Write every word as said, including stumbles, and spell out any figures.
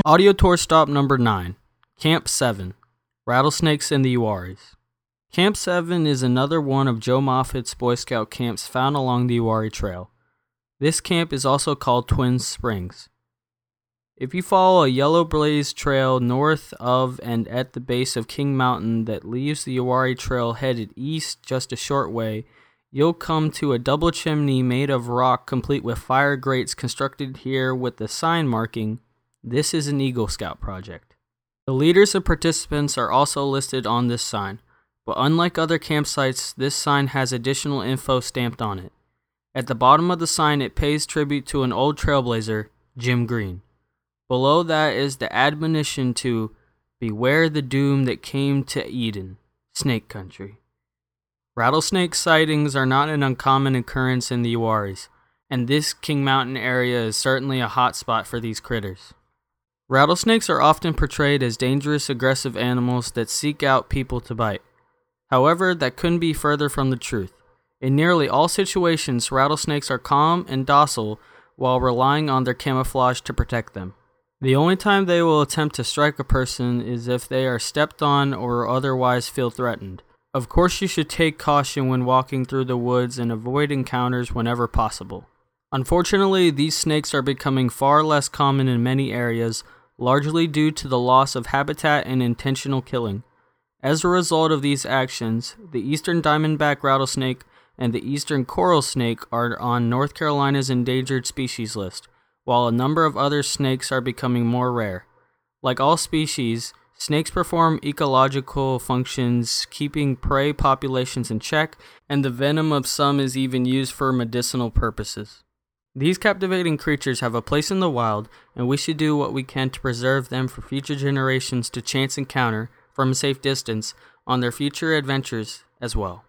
Audio tour stop number nine, Camp seven, Rattlesnakes in the Uwharries. Camp seven is another one of Joe Moffat's Boy Scout camps found along the Uwharrie Trail. This camp is also called Twin Springs. If you follow a yellow blaze trail north of and at the base of King Mountain that leaves the Uwharrie Trail headed east just a short way, you'll come to a double chimney made of rock complete with fire grates constructed here with the sign marking, "This is an Eagle Scout project." The leaders and participants are also listed on this sign, but unlike other campsites, this sign has additional info stamped on it. At the bottom of the sign, it pays tribute to an old trailblazer, Jim Green. Below that is the admonition to beware the doom that came to Eden, Snake Country. Rattlesnake sightings are not an uncommon occurrence in the Uwharries, and this King Mountain area is certainly a hot spot for these critters. Rattlesnakes are often portrayed as dangerous, aggressive animals that seek out people to bite. However, that couldn't be further from the truth. In nearly all situations, rattlesnakes are calm and docile while relying on their camouflage to protect them. The only time they will attempt to strike a person is if they are stepped on or otherwise feel threatened. Of course, you should take caution when walking through the woods and avoid encounters whenever possible. Unfortunately, these snakes are becoming far less common in many areas, largely due to the loss of habitat and intentional killing. As a result of these actions, the eastern diamondback rattlesnake and the eastern coral snake are on North Carolina's endangered species list, while a number of other snakes are becoming more rare. Like all species, snakes perform ecological functions, keeping prey populations in check, and the venom of some is even used for medicinal purposes. These captivating creatures have a place in the wild, and we should do what we can to preserve them for future generations to chance encounter, from a safe distance, on their future adventures as well.